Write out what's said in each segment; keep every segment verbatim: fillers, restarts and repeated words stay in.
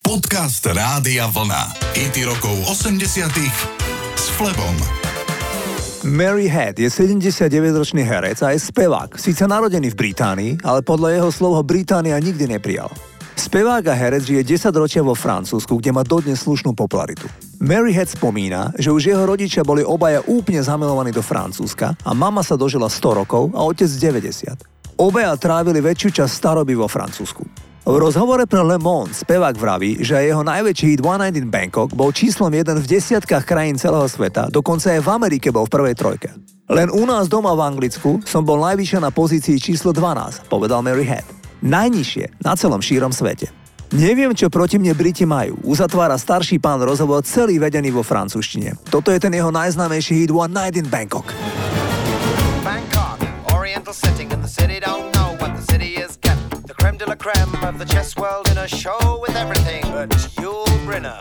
Podcast Rádia Vlna. Hity rokov osemdesiatych s Flebom. Mary Head je sedemdesiatdeväťročný herec a je spevák. Síce narodený v Británii, ale podľa jeho slov ho Británia nikdy neprijala. Spevák a herec žije desaťročia vo Francúzsku, kde má dodnes slušnú popularitu. Mary Head spomína, že už jeho rodičia boli obaja úplne zamilovaní do Francúzska a mama sa dožila sto rokov a otec deväťdesiat. Obaja trávili väčšiu časť staroby vo Francúzsku. V rozhovore pre Le Monde spevák vraví, že jeho najväčší hit One Night in Bangkok bol číslom jeden v desiatkách krajín celého sveta, dokonca aj v Amerike bol v prvej trojke. Len u nás doma v Anglicku som bol najvyššie na pozícii číslo dvanásť, povedal Mary Head. Najnižšie na celom šírom svete. Neviem, čo proti mne Briti majú. Uzatvára starší pán rozhovor celý vedený vo francúzštine. Toto je ten jeho najznámejší hit One Night in Bangkok. Bangkok, oriental setting in the city, don't know what the city is getting. The creme de la creme of the chess world in a show with everything but Yul Brynner.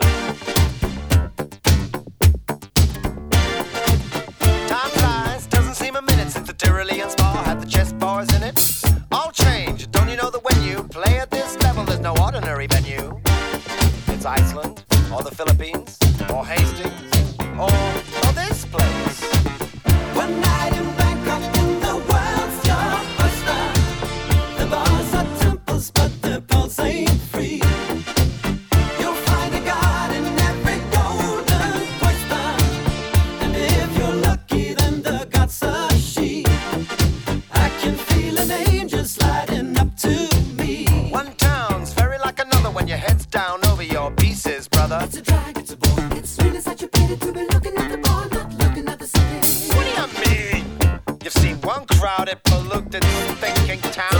Time flies, doesn't seem a minute since the Tyrolean spa had the chess bars in it. All change, don't you know that when you play at this level, there's no ordinary venue. It's Iceland, or the Philippines, or Hastings, or, or this place. One night in Bangkok in the world's your oyster. The bars are temples, but the pulse ain't free. You'll find a god in every golden oyster. And if you're lucky, then the god's a she. I can feel an angel sliding up to me. One town's very like another when your head's down over your pieces, brother. It's a drag, it's a bore. It's really such a pity to be looking at the bar, not looking at the city. What do you mean? You've seen one crowded, polluted, thinking town.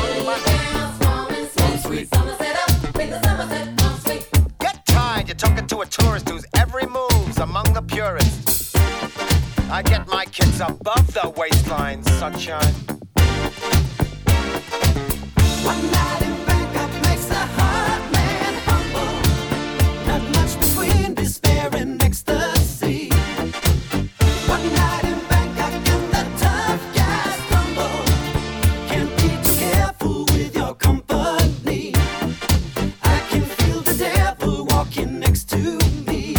Get tired, you're talking to a tourist whose every move's among the purists. I get my kids above the waistline, sunshine. One night in Bangkok makes a hard man humble. Not much between despair and ecstasy. One night in Bangkok and the tough guys crumble. Can't be too careful with your company. I can feel the devil walking next to me.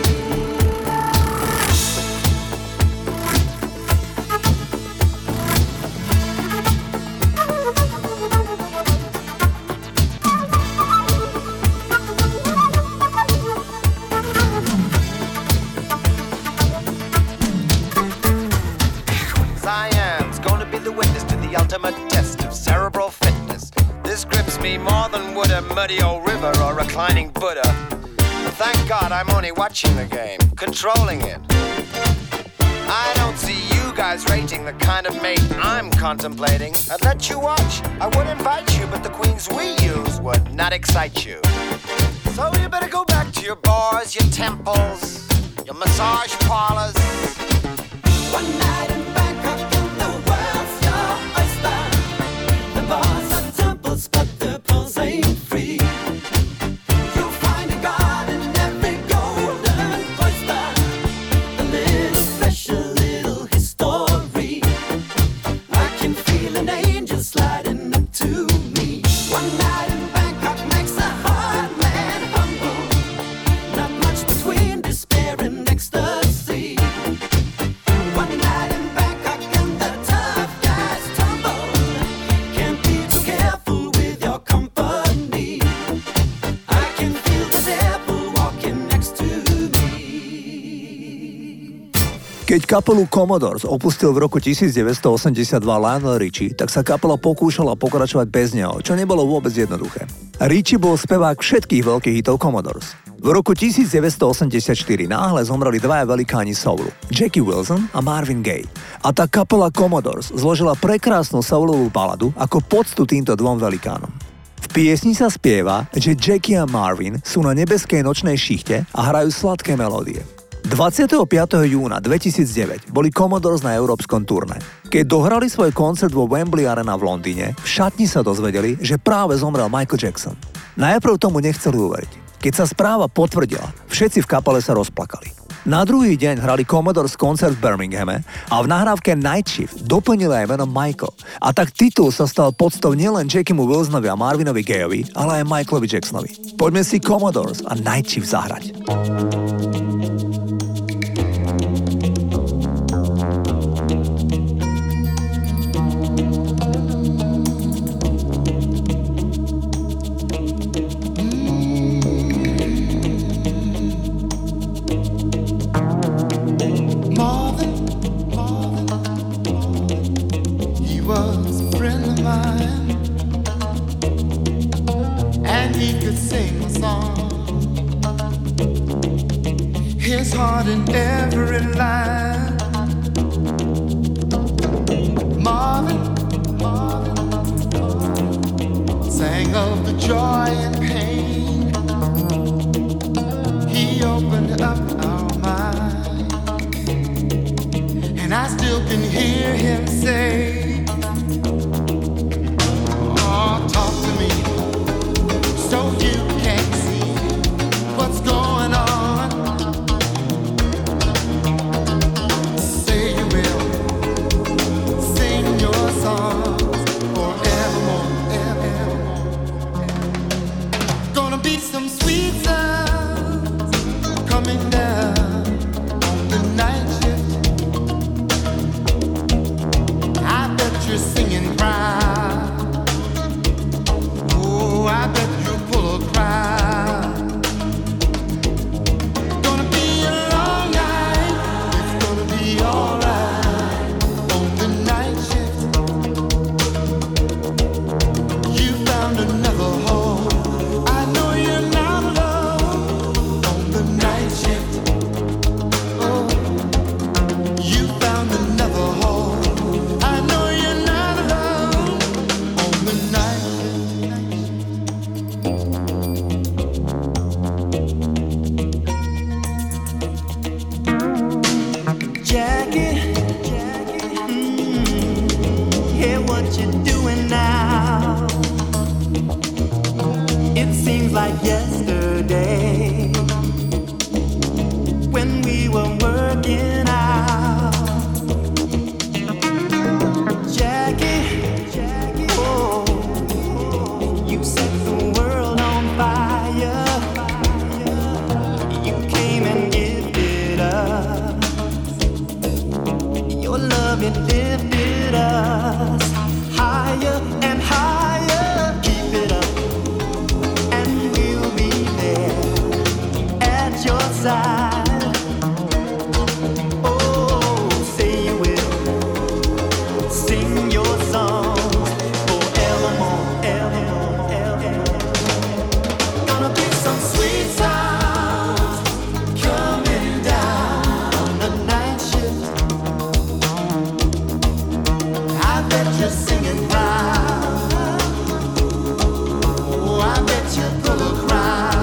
Siam's gonna be the witness to the ultimate test of cerebral fitness. This grips me more than would a muddy old river or reclining Buddha. Thank God I'm only watching the game, controlling it. I don't see you guys rating the kind of mate I'm contemplating. I'd let you watch, I would invite you, but the queens we use would not excite you. So you better go back to your bars, your temples, your massage parlors. One night in Bangkok and the world's your oyster. The bars are temples, but the pulse ain't free. You'll find a god in every golden oyster. A little special little history. I can feel an angel sliding up to me. One night in Bangkok makes a hard man humble. Not much between despair and ecstasy. One night in Bangkok and the tough guys tumble. Can't be too careful with your company. I can feel the devil walking next to me. Keď kapelu Commodores opustil v roku devätnásťstoosemdesiatdva Lionel Richie, tak sa kapela pokúšala pokračovať bez neho, čo nebolo vôbec jednoduché. Richie bol spevák všetkých veľkých hitov Commodores. V roku devätnásťstoosemdesiatštyri náhle zomreli dvaja velikáni soulu, Jackie Wilson a Marvin Gaye. A tá kapela Commodores zložila prekrásnu soulovú baladu ako poctu týmto dvom velikánom. V piesni sa spieva, že Jackie a Marvin sú na nebeskej nočnej šichte a hrajú sladké melódie. dvadsiateho piateho júna dvetisícdeväť boli Commodores na európskom turné. Keď dohrali svoj koncert vo Wembley Arena v Londýne, v šatni sa dozvedeli, že práve zomrel Michael Jackson. Najprv tomu nechceli uveriť. Keď sa správa potvrdila, všetci v kapele sa rozplakali. Na druhý deň hrali Commodores koncert v Birminghame a v nahrávke Night Shift doplnili aj meno Michael. A tak titul sa stal podstou nielen Jackiemu Wilsonovi a Marvinovi Gayeovi, ale aj Michaelovi Jacksonovi. Poďme si Commodores a Night Shift zahrať. In every line, Marvin, Marvin sang of the joy and pain. He opened up our mind, and I still can hear him say, "Oh, talk to me, so you can see what's going on." Some sweet sounds coming down on the night shift. I bet you're singing proud. Oh, I bet you'll pull a crowd. Gonna be a long night. It's gonna be alright on the night shift. You found another home. Like yesterday when we were working out. Jackie, Jackie, oh, you set the world on fire. You came and gifted us your love, it lifted us higher and higher. Keep it up, your side. Oh, say you will sing your song forevermore, evermore, evermore. Gonna be some sweet sounds coming down on the night shift. I bet you're singing proud. Oh, I bet you're full of crowd.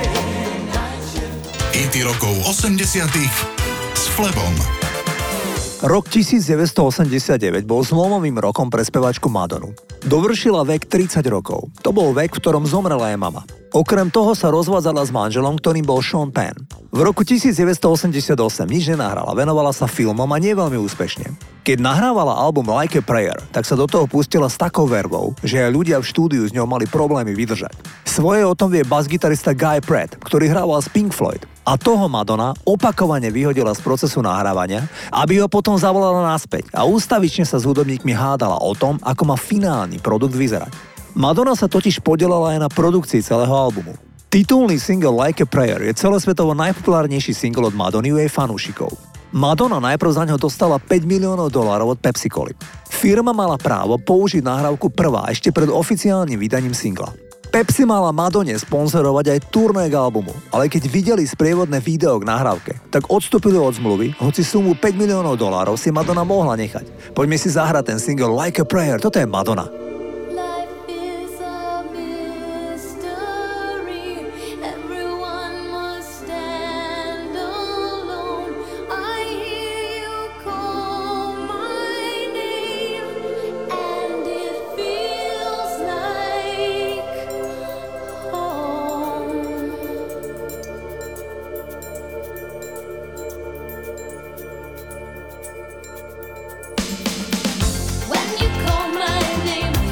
Rokov osemdesiatych s Flebom. Rok devätnásťstoosemdesiatdeväť bol zlomovým rokom pre spevačku Madonu. Dovršila vek tridsať rokov. To bol vek, v ktorom zomrela jej mama. Okrem toho sa rozvádzala s manželom, ktorým bol Sean Penn. V roku devätnásťstoosemdesiatosem nič nenahrala, venovala sa filmom a nie veľmi úspešne. Keď nahrávala album Like a Prayer, tak sa do toho pustila s takou vervou, že aj ľudia v štúdiu s ňou mali problémy vydržať. Svoje o tom vie basgitarista Guy Pratt, ktorý hrával s Pink Floyd. A toho Madonna opakovane vyhodila z procesu nahrávania, aby ho potom zavolala naspäť a ústavične sa s hudobníkmi hádala o tom, ako má finálny produkt vyzerať. Madonna sa totiž podielala aj na produkcii celého albumu. Titulný single Like a Prayer je celosvetovo najpopulárnejší single od Madony u jej fanúšikov. Madonna najprv za ňo dostala päť miliónov dolárov od Pepsi-Coly. Firma mala právo použiť nahrávku prvá ešte pred oficiálnym vydaním singla. Pepsi mala Madonne sponzorovať aj turné k albumu, ale keď videli sprievodné video k nahrávke, tak odstúpili od zmluvy, hoci sumu päť miliónov dolárov si Madonna mohla nechať. Poďme si zahrať ten single Like a Prayer, toto je Madonna. When you call my name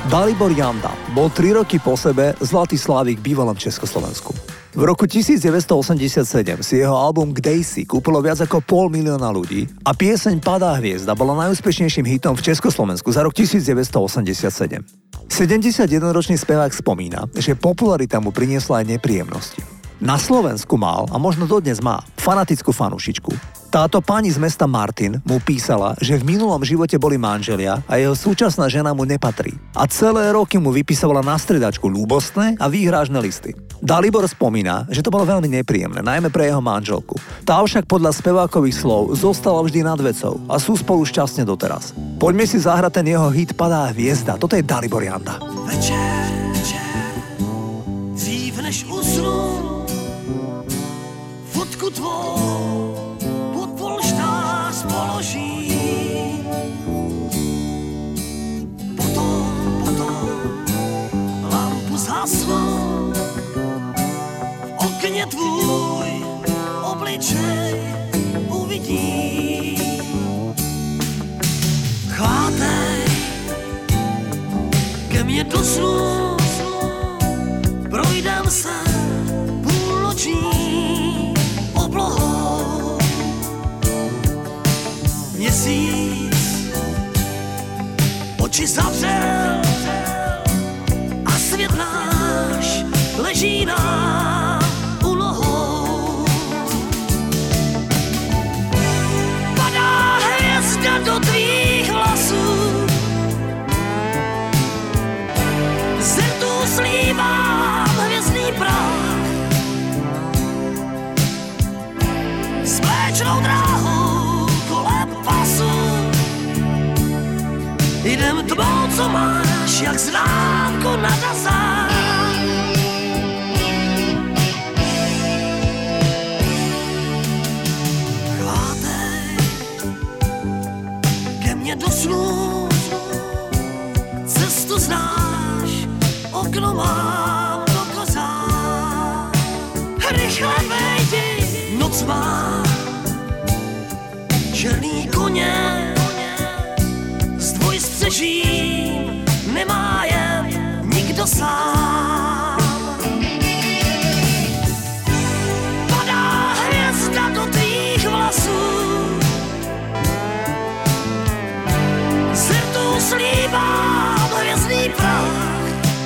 Dalibor Janda bol tri roky po sebe zlatý slávik v bývalom Československu. V roku devätnásťstoosemdesiatsedem si jeho album Kdejsi kúpilo viac ako pol milióna ľudí a pieseň Padá hviezda bola najúspešnejším hitom v Československu za rok devätnásťstoosemdesiatsedem. sedemdesiatjedenročný spevák spomína, že popularita mu priniesla aj nepríjemnosti. Na Slovensku mal, a možno dodnes má, fanatickú fanúšičku. Táto pani z mesta Martin mu písala, že v minulom živote boli manželia a jeho súčasná žena mu nepatrí. A celé roky mu vypisovala na stredačku ľúbostné a výhrážne listy. Dalibor spomína, že to bolo veľmi nepríjemné, najmä pre jeho manželku. Tá však podľa spevákových slov zostala vždy nad vecou a sú spolu šťastne doteraz. Poďme si zahrať ten jeho hit Padá hviezda. Toto je Dalibor Janda. Večer, večer, dřív než usnu, fotku tvou pod polštář položím. Potom, potom lampu zhasnu, v okně tvůj obličej uvidím. Chvátej ke mně do snu, projdem se půlnoční oblohou. Měsíc oči zavřel a svět náš leží nám u nohou. Padá hvězda do tvých vlasů, z rtů slívám hvězdný prach. S mléčnou dráhou kolem pasu jdem tmou, co máš, jak známku na dazách. Chvátej ke mně do snu, cestu znáš, okno mám do kozák. Rychle vejdi, noc má černý koně, s dvojstřežím nemá jen nikdo sám. Padá hvězda do tvých vlasů, z rtů slívám hvězdný prach.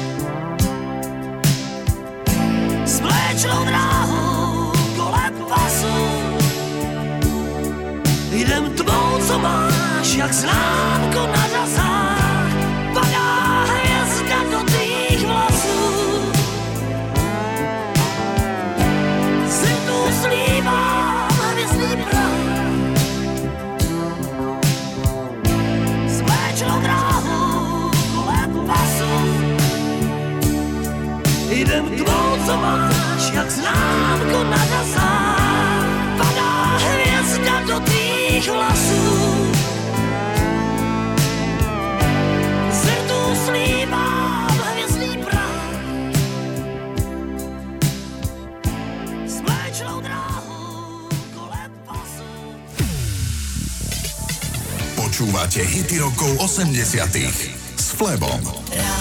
S mléčnou dráhou kolem pasu jdem tmou, co máš, jak známku na dazách. Padá hvězda do tvých vlasů, z rtů slívám hvězdný prach. S mléčnou dráhou kolem pasu jdem tmou, co máš, jak známku na dazách. Padá hvězda do tvých vlasů, z rtů slívám hvězdný prach. S mléčnou dráhou kolem pasu. Počúvate hity rokov osemdesiatych s Flebom. Rádio